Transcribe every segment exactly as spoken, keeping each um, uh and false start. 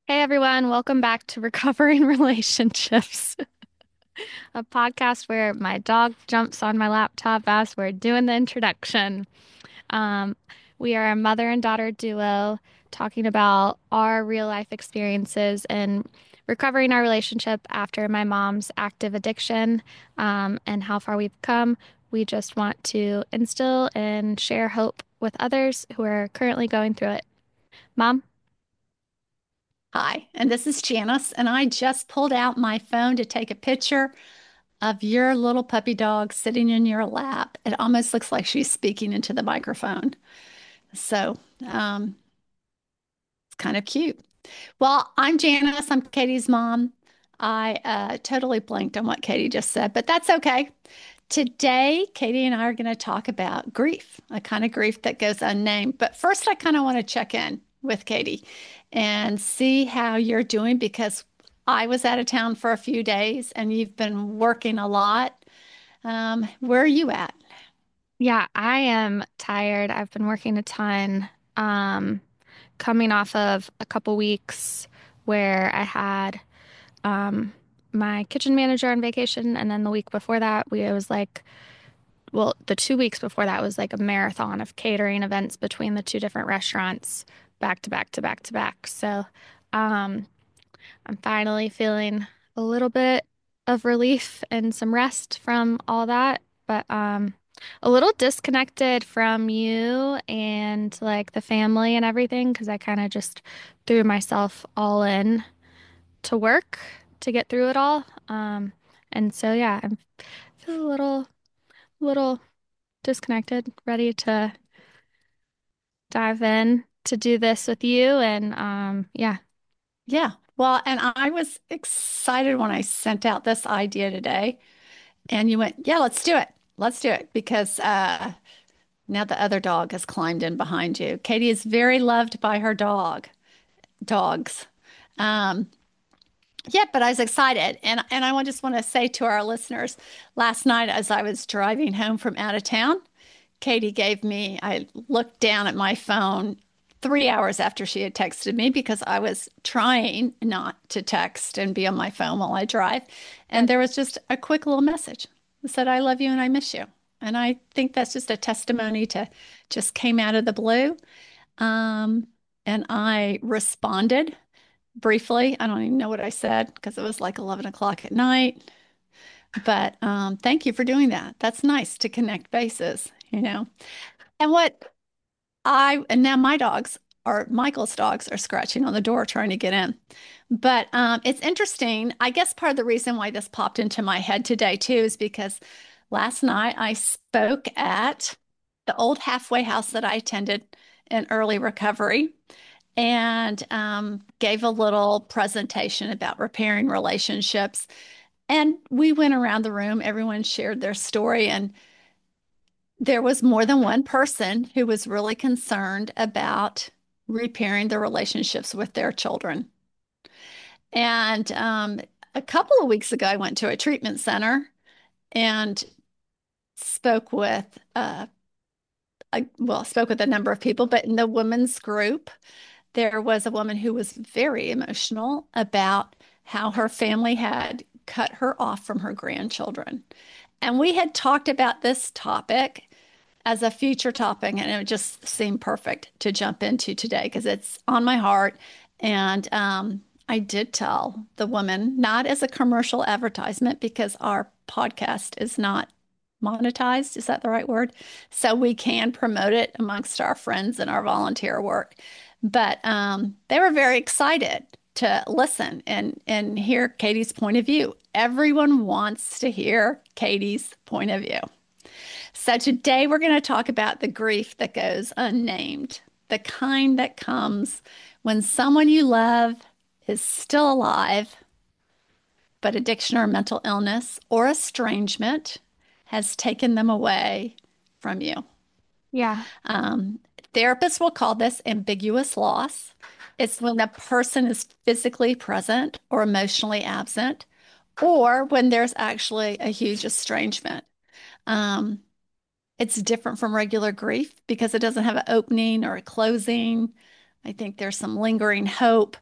Hey everyone, welcome back to Recovering Relationships, a podcast where my dog jumps on my laptop as we're doing the introduction. Um, we are a mother and daughter duo talking about our real life experiences and recovering our relationship after my mom's active addiction, um, and how far we've come. We just want to instill and share hope with others who are currently going through it. Mom? Hi, and this is Janice, and I just pulled out my phone to take a picture of your little puppy dog sitting in your lap. It almost looks like she's speaking into the microphone. So, um, it's kind of cute. Well, I'm Janice. I'm Katie's mom. I uh, totally blanked on what Katie just said, but that's okay. Today, Katie and I are going to talk about grief, a kind of grief that goes unnamed. But first, I kind of want to check in with Katie and see how you're doing because I was out of town for a few days and you've been working a lot. Um, where are you at? Yeah, I am tired. I've been working a ton, um, coming off of a couple weeks where I had um, my kitchen manager on vacation, and then the week before that, we it was like, well, the two weeks before that was like a marathon of catering events between the two different restaurants, back to back to back to back. So, um, I'm finally feeling a little bit of relief and some rest from all that, but um, a little disconnected from you and like the family and everything because I kind of just threw myself all in to work to get through it all. Um, and so yeah, I'm feel a little little disconnected, ready to dive in to do this with you and um, yeah. Yeah. Well, and I was excited when I sent out this idea today, and you went, "Yeah, let's do it. Let's do it," because uh, now the other dog has climbed in behind you. Katie is very loved by her dog, dogs. Um, yeah, but I was excited. And, and I just want to say to our listeners, last night as I was driving home from out of town, Katie gave me, I looked down at my phone three hours after she had texted me because I was trying not to text and be on my phone while I drive. And Good. there was just a quick little message that said, I love you and I miss you. And I think that's just a testimony to just came out of the blue. Um, and I responded briefly. I don't even know what I said because it was like eleven o'clock at night. But um, thank you for doing that. That's nice to connect bases, you know. And what I, and now my dogs are, Michael's dogs are scratching on the door trying to get in. But um, it's interesting. I guess part of the reason why this popped into my head today, too, is because last night I spoke at the old halfway house that I attended in early recovery and um, gave a little presentation about repairing relationships. And we went around the room, everyone shared their story, and there was more than one person who was really concerned about repairing their relationships with their children. And um, a couple of weeks ago, I went to a treatment center and spoke with, uh, I, well, spoke with a number of people, but in the women's group, there was a woman who was very emotional about how her family had cut her off from her grandchildren. And we had talked about this topic as a future topic, and it just seemed perfect to jump into today because it's on my heart. And um, I did tell the woman, not as a commercial advertisement, because our podcast is not monetized. Is that the right word? So we can promote it amongst our friends and our volunteer work. But um, they were very excited to listen and and hear Katie's point of view. Everyone wants to hear Katie's point of view. So today we're going to talk about the grief that goes unnamed, the kind that comes when someone you love is still alive, but addiction or mental illness or estrangement has taken them away from you. Yeah. Um, Therapists will call this ambiguous loss. It's when the person is physically present or emotionally absent, or when there's actually a huge estrangement. Um, it's different from regular grief because it doesn't have an opening or a closing. I think there's some lingering hope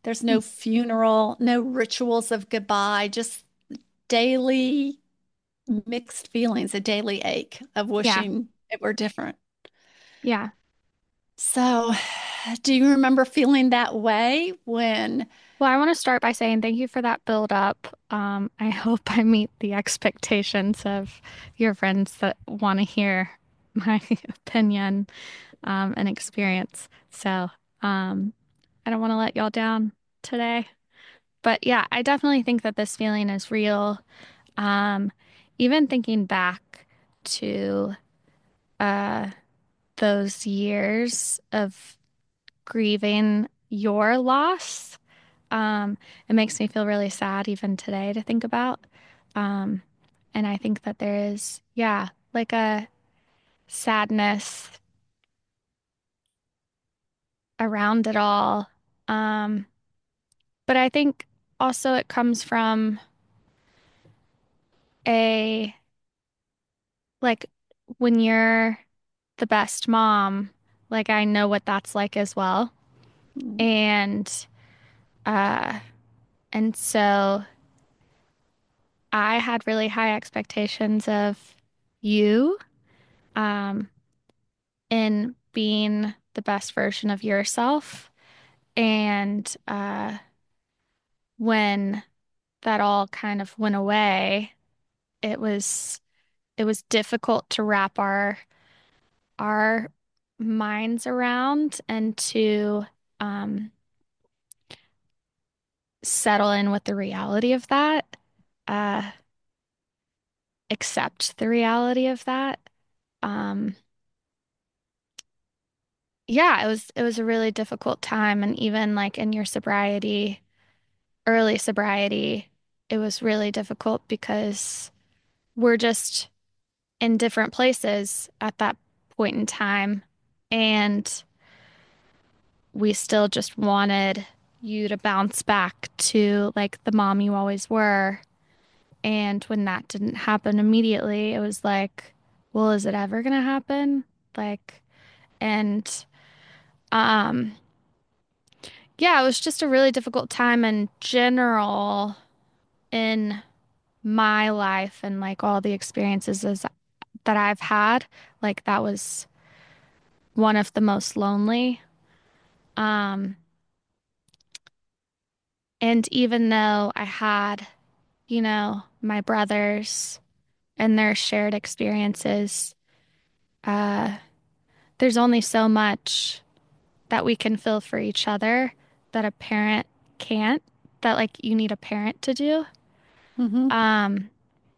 There's no funeral, no rituals of goodbye, just daily mixed feelings, a daily ache of Yeah. wishing it were different. Yeah. So, do you remember feeling that way when? Well, I want to start by saying thank you for that build up. Um, I hope I meet the expectations of your friends that want to hear my opinion, um, and experience. So, um, I don't want to let y'all down today. But yeah, I definitely think that this feeling is real. Um, Even thinking back to uh, those years of grieving your loss, um, it makes me feel really sad even today to think about. Um, and I think that there is, yeah, like a sadness around it all. Um, but I think also it comes from a, like, when you're the best mom, like, I know what that's like as well. And, uh, and so I had really high expectations of you, um, in being the best version of yourself. And uh, when that all kind of went away, it was it was difficult to wrap our our minds around and to um, settle in with the reality of that, uh, accept the reality of that. Um, yeah, it was it was a really difficult time, and even like in your sobriety, early sobriety, it was really difficult because we're just in different places at that point in time, and we still just wanted you to bounce back to like the mom you always were. And when that didn't happen immediately, it was like, well, is it ever gonna happen? Like, and um, yeah, it was just a really difficult time in general in my life and like all the experiences as, that I've had. Like, that was one of the most lonely. Um, and even though I had, you know, my brothers and their shared experiences, uh, there's only so much that we can feel for each other that a parent can't, that like you need a parent to do. Mm-hmm, Um,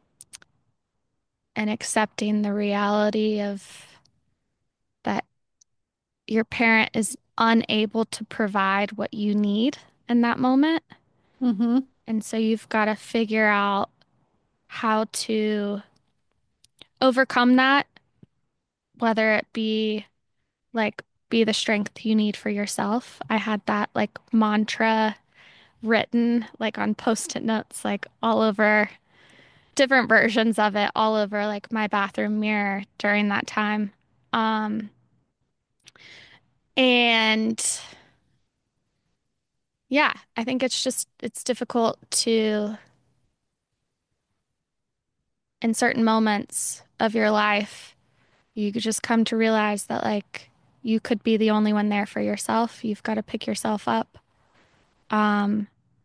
and accepting the reality of that your parent is unable to provide what you need in that moment. mm-hmm, And so you've got to figure out how to overcome that, whether it be like be the strength you need for yourself. I had that like mantra written like on post-it notes, like all over, different versions of it all over like my bathroom mirror during that time. Um, and yeah, I think it's just it's difficult to in certain moments of your life, you could just come to realize that like you could be the only one there for yourself. You've got to pick yourself up. Um,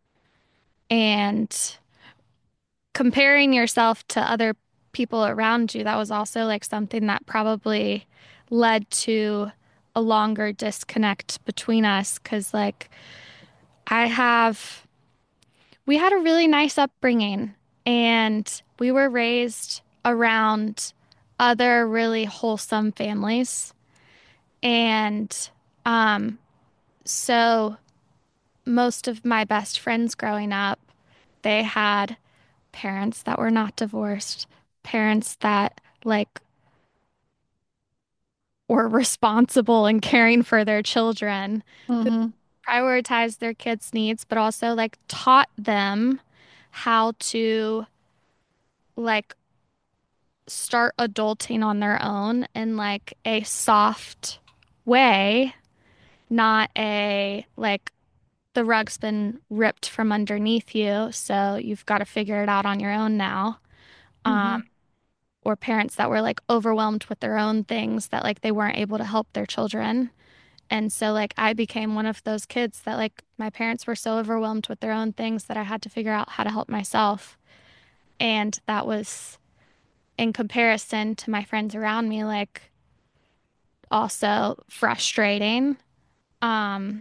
and comparing yourself to other people around you, that was also like something that probably led to a longer disconnect between us. Cause like I have, we had a really nice upbringing and we were raised around other really wholesome families. And um, so most of my best friends growing up, they had parents that were not divorced, parents that like were responsible in caring for their children, who mm-hmm, prioritized their kids' needs, but also like taught them how to like start adulting on their own in like a soft way, not a like the rug's been ripped from underneath you, so you've got to figure it out on your own now. Um, Hmm. or parents that were like overwhelmed with their own things that like they weren't able to help their children. And so like I became one of those kids that like my parents were so overwhelmed with their own things that I had to figure out how to help myself. And that was in comparison to my friends around me, like also frustrating. Um,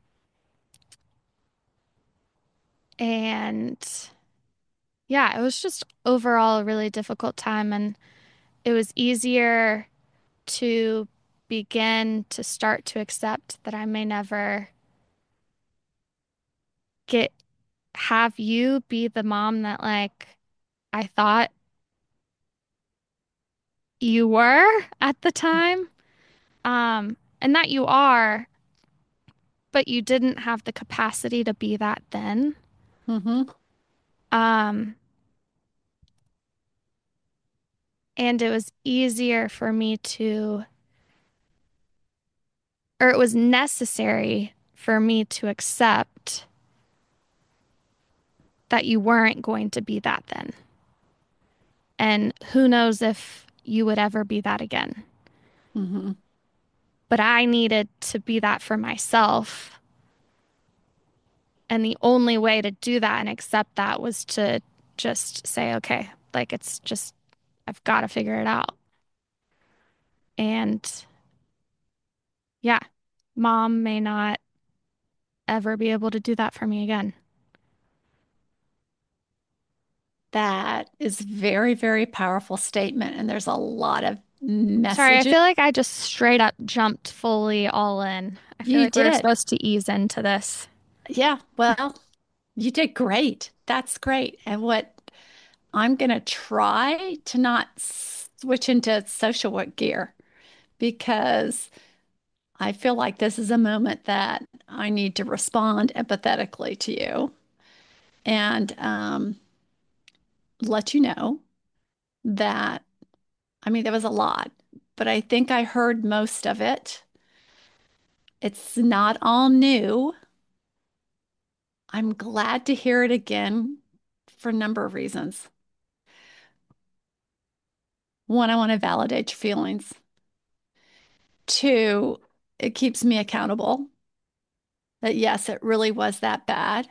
and yeah, it was just overall a really difficult time. And it was easier to begin to start to accept that I may never get have you be the mom that like I thought you were at the time. Um, and that you are, but you didn't have the capacity to be that then. Hmm. Um, and it was easier for me to, or it was necessary for me to accept that you weren't going to be that then. And who knows if you would ever be that again. Hmm. But I needed to be that for myself. And the only way to do that and accept that was to just say, okay, like it's just, I've got to figure it out. And yeah, mom may not ever be able to do that for me again. That is very, very powerful statement. And there's a lot of Sorry, I messages. feel like I just straight up jumped fully all in. I feel You like we were did. supposed to ease into this. Yeah. Well, you did great. That's great. And what I'm going to try to not switch into social work gear because I feel like this is a moment that I need to respond empathetically to you and um, let you know that, I mean, there was a lot, but I think I heard most of it. It's not all new. I'm glad to hear it again for a number of reasons. One, I want to validate your feelings. Two, it keeps me accountable that yes, it really was that bad.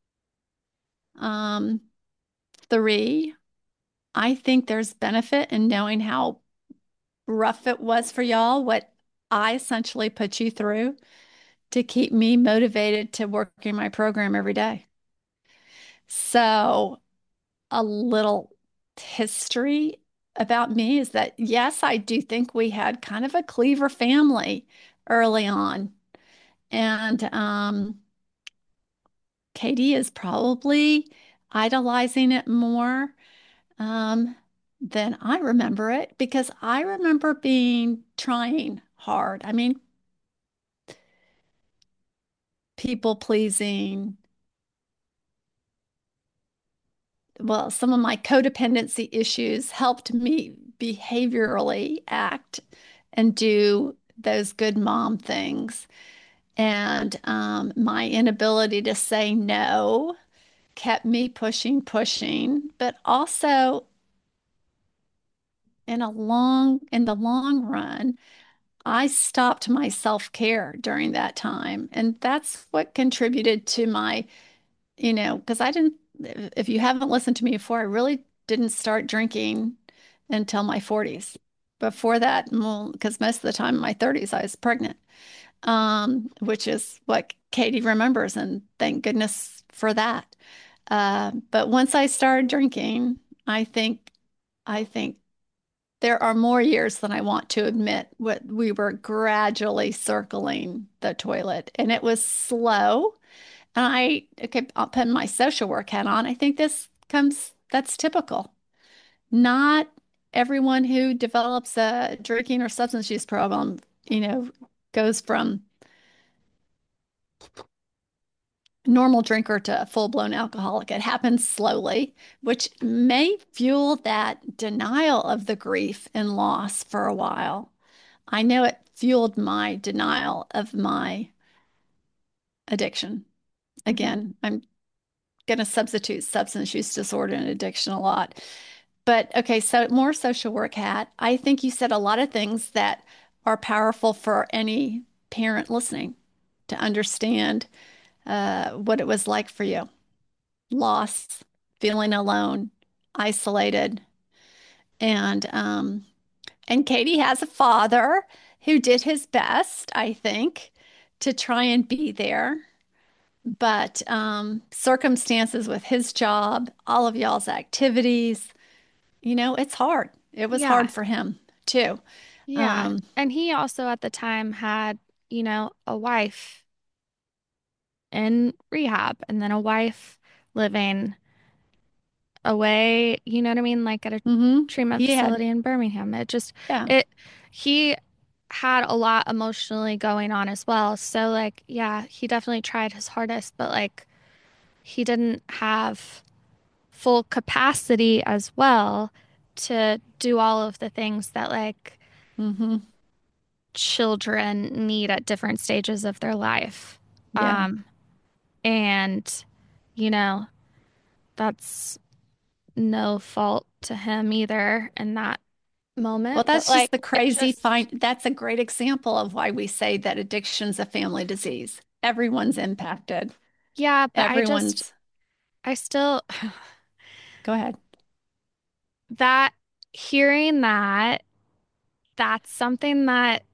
Um, Three, I think there's benefit in knowing how rough it was for y'all, what I essentially put you through to keep me motivated to work in my program every day. So, a little history about me is that, yes, I do think we had kind of a Cleaver family early on. And um, Katie is probably idolizing it more um, than I remember it because I remember being trying hard. I mean, people pleasing. Well, some of my codependency issues helped me behaviorally act and do those good mom things. And um, my inability to say no kept me pushing, pushing, but also in a long, in the long run, I stopped my self-care during that time. And that's what contributed to my, you know, because I didn't, if you haven't listened to me before, I really didn't start drinking until my forties. Before that, well, because most of the time in my thirties, I was pregnant, um, which is what Katie remembers. And thank goodness for that. Uh, but once I started drinking, I think, I think there are more years than I want to admit what we were gradually circling the toilet and it was slow. And I, okay, I'll put my social work hat on. I think this comes, that's typical. Not everyone who develops a drinking or substance use problem, you know, goes from normal drinker to a full-blown alcoholic. It happens slowly, which may fuel that denial of the grief and loss for a while. I know it fueled my denial of my addiction. Hmm. Again, I'm going to substitute substance use disorder and addiction a lot. But okay, so more social work hat. I think you said a lot of things that are powerful for any parent listening to understand uh, what it was like for you. Loss, feeling alone, isolated, and um, and Katie has a father who did his best, I think, to try and be there. But um, circumstances with his job, all of y'all's activities, you know, it's hard. It was Yeah. hard for him too. Yeah. Um, And he also at the time had, you know, a wife in rehab and then a wife living away, you know what I mean? Like at a hmm treatment He had, facility in Birmingham. It just, yeah, it, he had a lot emotionally going on as well. So, like, yeah, he definitely tried his hardest, but like, he didn't have full capacity as well to do all of the things that like hmm children need at different stages of their life. yeah. Um, and, you know, that's no fault to him either in that Well, moment. But that's just like, the it crazy find. just, That's a great example of why we say that addiction's a family disease. Everyone's impacted. yeah, but I just, Everyone's, I still, go ahead. that hearing that, that's something that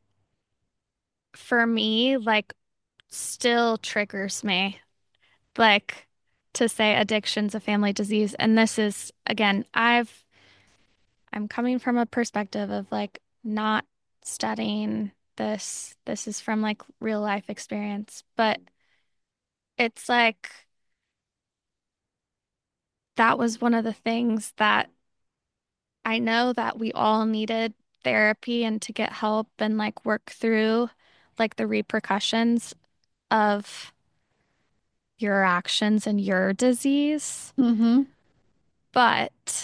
for me, like, still triggers me. Like, to say addiction's a family disease. And this is, again, I've, I'm coming from a perspective of like not studying this. This is from like real life experience. But it's like that was one of the things that I know that we all needed therapy and to get help and like work through like the repercussions of your actions and your disease. hmm But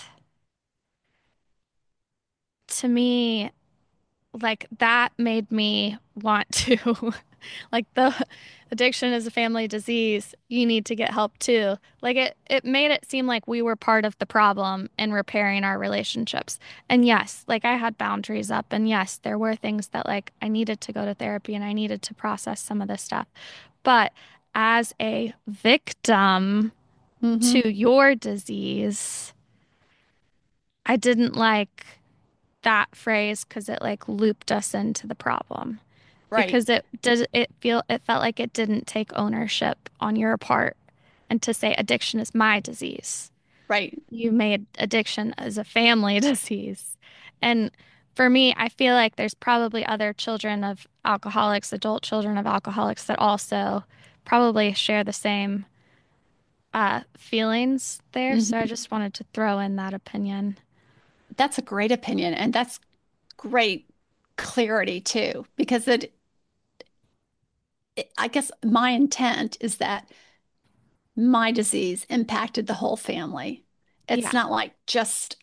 to me, like that made me want to like the addiction is a family disease. You need to get help too. Like it it made it seem like we were part of the problem in repairing our relationships. And yes, like I had boundaries up and yes, there were things that like I needed to go to therapy and I needed to process some of this stuff. But as a victim hmm to your disease, I didn't like that phrase because it like looped us into the problem Right, because it does it feel it felt like it didn't take ownership on your part and to say addiction is my disease. right. You made addiction as a family disease. And for me, I feel like there's probably other children of alcoholics, adult children of alcoholics that also probably share the same uh, feelings there. So I hmm just wanted to throw in that opinion. That's a great opinion, and that's great clarity too, because it, it, I guess my intent is that my disease impacted the whole family. It's Yeah. not like just,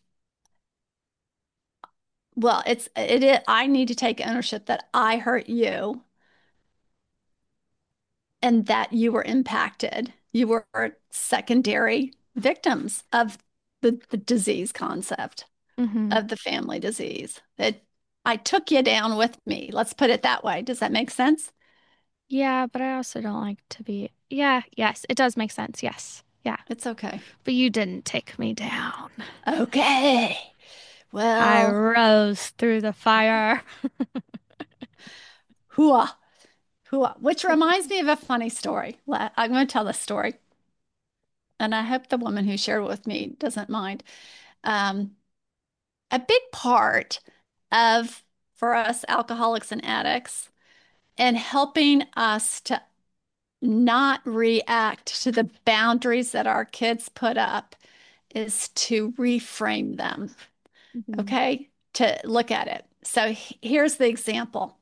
well, it's it, it I need to take ownership that I hurt you and that you were impacted. You were secondary victims of the, the disease concept Hmm. of the family disease. That I took you down with me. Let's put it that way. Does that make sense? Yeah, but I also don't like to be. Yeah, yes, it does make sense. Yes. Yeah. It's okay. But you didn't take me down. Okay. I Well, rose through the fire. hooah, hooah. Which reminds me of a funny story. La- I'm going to tell this story, and I hope the woman who shared it with me doesn't mind. Um, a big part of for us alcoholics and addicts and helping us to not react to the boundaries that our kids put up is to reframe them, Mhm. okay? To look at it. So h- here's the example.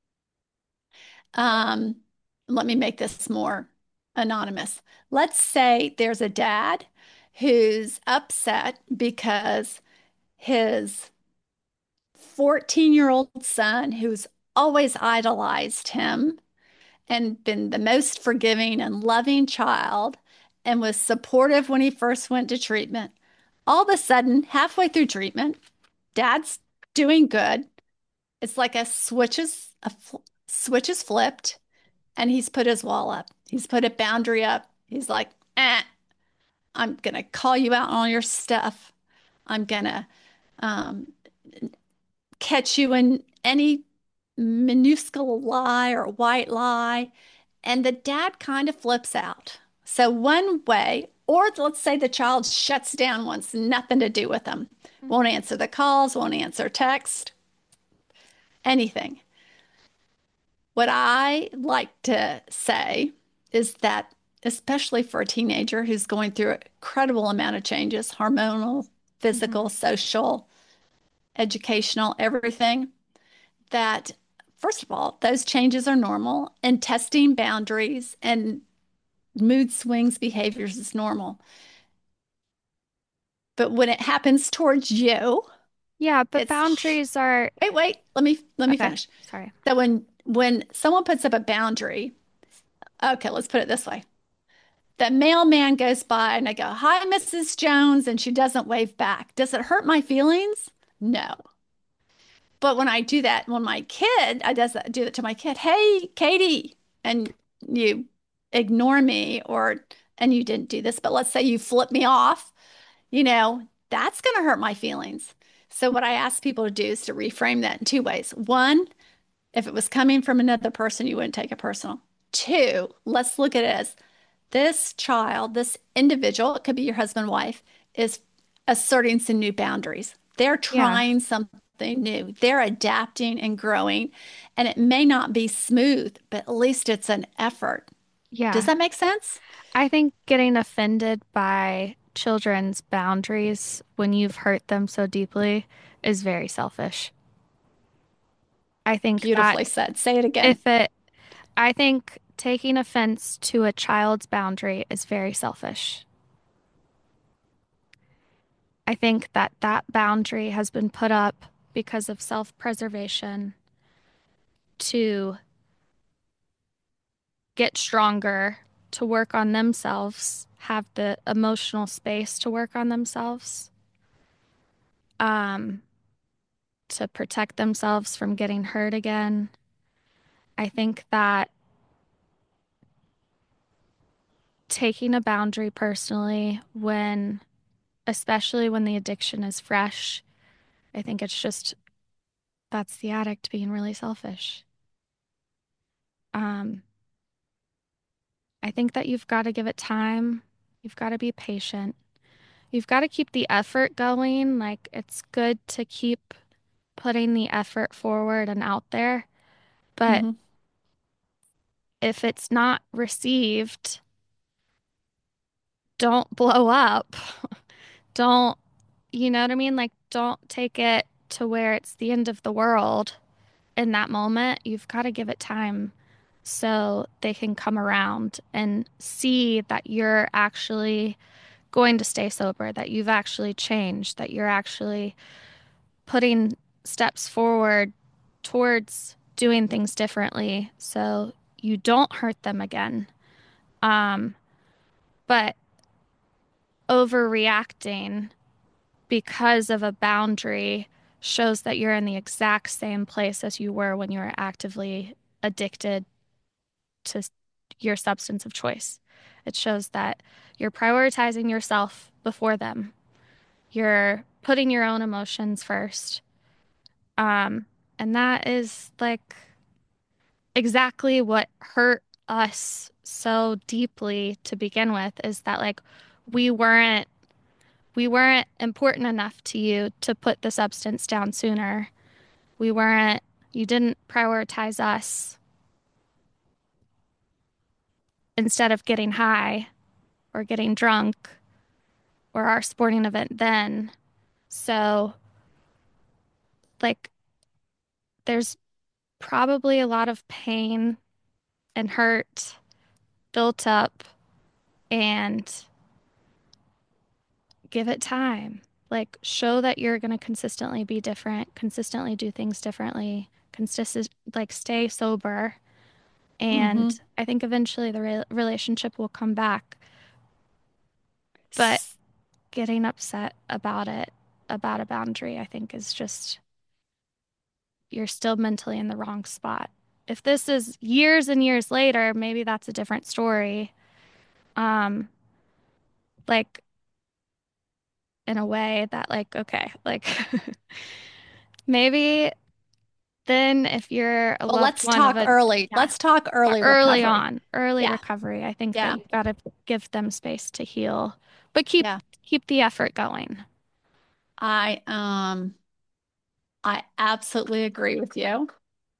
Um, Let me make this more anonymous. Let's say there's a dad who's upset because his fourteen year old son, who's always idolized him and been the most forgiving and loving child and was supportive when he first went to treatment. All of a sudden, halfway through treatment, dad's doing good. It's like a switch is a fl- switch is flipped and he's put his wall up. He's put a boundary up. He's like, eh, I'm gonna call you out on all your stuff. I'm gonna um, catch you in any minuscule lie or white lie. And the dad kind of flips out. So, one way, or let's say the child shuts down, wants nothing to do with them, won't Mhm. answer the calls, won't answer text, anything. What I like to say is that, especially for a teenager who's going through an incredible amount of changes, hormonal, physical, Mhm. social, educational, everything, that first of all, those changes are normal and testing boundaries and mood swings behaviors is normal. But when it happens towards you, Yeah, but it's boundaries are wait, wait, let me let me okay. finish. Sorry. So when when someone puts up a boundary, okay, let's put it this way. The mailman goes by and I go, "Hi, Missus Jones," and she doesn't wave back. Does it hurt my feelings? No. But when I do that, when my kid, I does that, do that to my kid, "Hey, Katie," and you ignore me or and you didn't do this, but let's say you flip me off, you know, that's going to hurt my feelings. So what I ask people to do is to reframe that in two ways. One, if it was coming from another person, you wouldn't take it personal. Two, let's look at it as this child, this individual, it could be your husband, wife, is asserting some new boundaries. They're Yeah. trying something new. They're adapting and growing. And it may not be smooth, but at least it's an effort. Does Yeah. that make sense? I think getting offended by children's boundaries when you've hurt them so deeply is very selfish. I think that Beautifully said. Say it again. if it, I think taking offense to a child's boundary is very selfish. I think that that boundary has been put up because of self-preservation to get stronger, to work on themselves, have the emotional space to work on themselves, um, to protect themselves from getting hurt again. I think that taking a boundary personally, when, especially when the addiction is fresh, I think it's just that's the addict being really selfish. Um, I think that you've got to give it time. You've got to be patient. You've got to keep the effort going. Like, it's good to keep putting the effort forward and out there. But Hmm. if it's not received, don't blow up. Don't, you know what I mean? Like, don't take it to where it's the end of the world in that moment. You've got to give it time so they can come around and see that you're actually going to stay sober, that you've actually changed, that you're actually putting steps forward towards doing things differently so you don't hurt them again. Um, but overreacting because of a boundary shows that you're in the exact same place as you were when you were actively addicted to your substance of choice. It shows that you're prioritizing yourself before them. You're putting your own emotions first. Um, and that is like exactly what hurt us so deeply to begin with is that like we weren't we weren't important enough to you to put the substance down sooner. We weren't, you didn't prioritize us instead of getting high or getting drunk or our sporting event then. So, like, there's probably a lot of pain and hurt built up, and give it time. Like, show that you're going to consistently be different, consistently do things differently, consistent, like, stay sober. And Mm-hmm. I think eventually the re relationship will come back. But getting upset about it, about a boundary, I think is just, you're still mentally in the wrong spot. If this is years and years later, maybe that's a different story. Um, like in a way that, like, okay, like maybe then if you're a Well, loved let's one of talk a, early. yeah, Let's talk early early recovery. on, early Yeah. recovery, I think that Yeah. you got to give them space to heal, but keep Yeah. keep the effort going. I um I absolutely agree with you.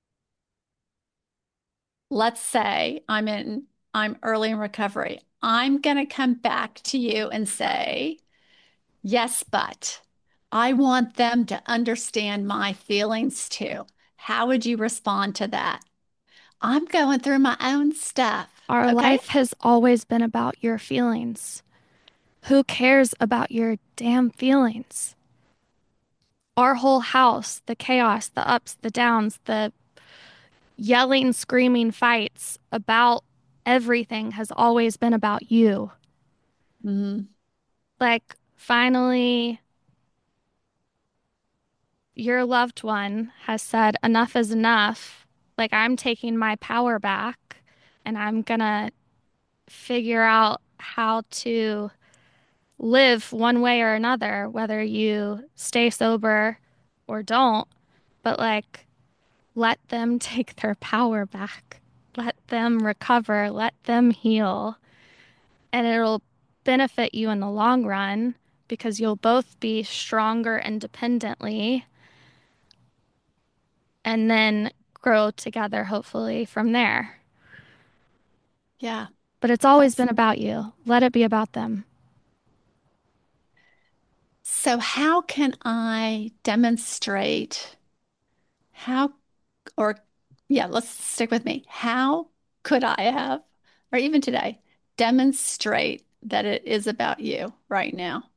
Let's say I'm in I'm early in recovery. I'm going to come back to you and say, "Yes, but I want them to understand my feelings too." How would you respond to that? I'm going through my own stuff. Our Okay? life has always been about your feelings. Who cares about your damn feelings? Our whole house, the chaos, the ups, the downs, the yelling, screaming fights about everything has always been about you. Hmm. Like, finally, your loved one has said, enough is enough. Like, I'm taking my power back and I'm gonna figure out how to live one way or another, whether you stay sober or don't. But, like, let them take their power back. Let them recover. Let them heal. And it'll benefit you in the long run because you'll both be stronger independently and then grow together, hopefully, from there. Yeah. But it's always That's been about you. Let it be about them. so how can I demonstrate how or yeah, let's stick with me. How could I have, or even today, demonstrate that it is about you right now?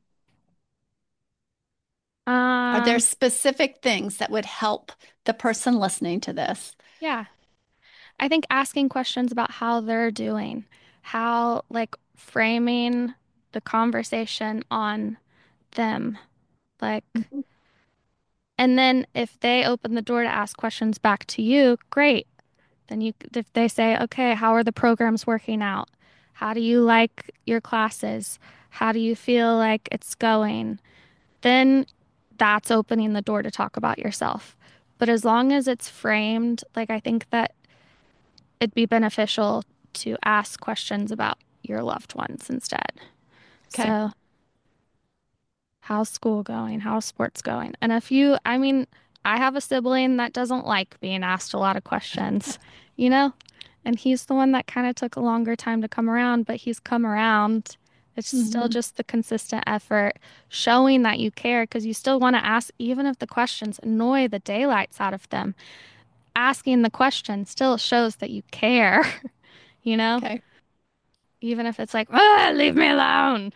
Are there Um, specific things that would help the person listening to this? yeah. I think asking questions about how they're doing, how, like, framing the conversation on them. Like, Mhm. and then if they open the door to ask questions back to you, great. Then you, if they say, okay, how are the programs working out? How do you like your classes? How do you feel like it's going? Then that's opening the door to talk about yourself. But as long as it's framed, like, I think that it'd be beneficial to ask questions about your loved ones instead. Okay. So, how's school going? How's sports going? And if you, I mean, I have a sibling that doesn't like being asked a lot of questions, you know? And he's the one that kind of took a longer time to come around, but he's come around. It's still Hmm. just the consistent effort showing that you care because you still want to ask, even if the questions annoy the daylights out of them. Asking the question still shows that you care, you know? Okay. Even if it's like, ah, leave me alone.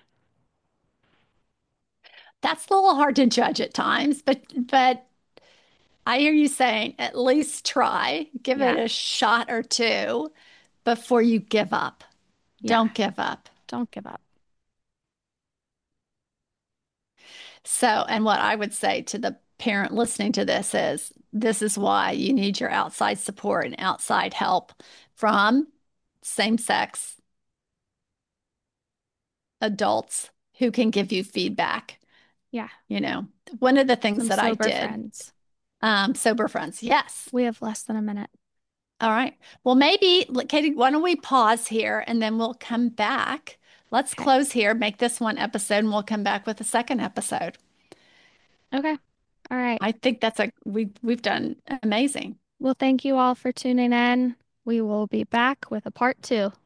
That's a little hard to judge at times, but but I hear you saying at least try, give it Yeah, a shot or two before you give up. yeah. Don't give up. Don't give up. So, and what I would say to the parent listening to this is this is why you need your outside support and outside help from same sex adults who can give you feedback. Yeah, You know, one of the things some that I sober did, friends. um, sober friends. Yes. We have less than a minute. All right. Well, maybe, Katie, why don't we pause here and then we'll come back. Let's Okay. close here, make this one episode, and we'll come back with a second episode. Okay. All right. I think that's a we we've done amazing. Well, thank you all for tuning in. We will be back with a part two.